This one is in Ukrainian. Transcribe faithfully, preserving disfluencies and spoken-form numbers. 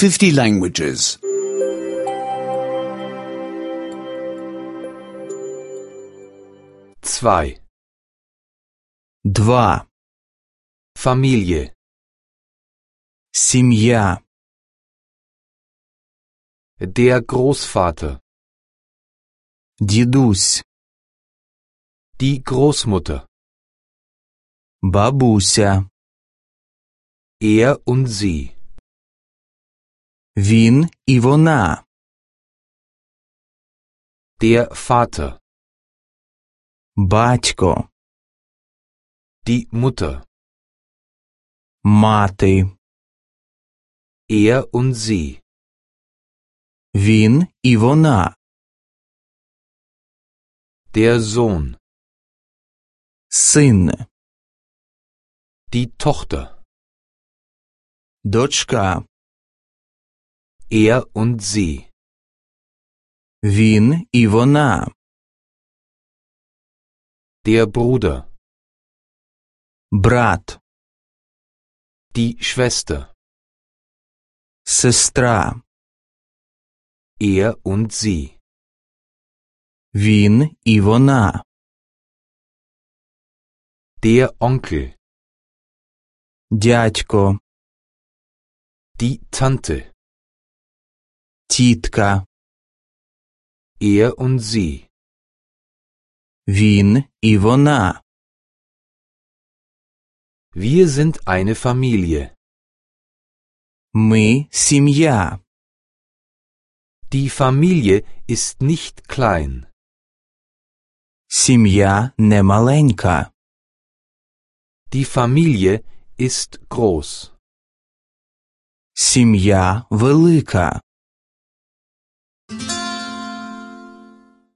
fifty languages. Zwei. Два. Familie. Сім'я. Der Großvater. Дідусь. Die Großmutter. Бабуся. Er und sie. Він і вона. Der Vater. Батько. Die Mutter. Мати. Er und sie. Він і вона. Der Sohn. Син. Die Tochter. Дочка. Er und sie. Він і вона. Der Bruder. Брат. Die Schwester. Сестра. Er und sie. Він і вона. Der Onkel. Дядько. Die Tante. Тітка. Er und sie. Він і вона. Wir sind eine Familie. Ми сім'я. Die Familie ist nicht klein. Сім'я не маленька. Die Familie ist groß. Сім'я велика.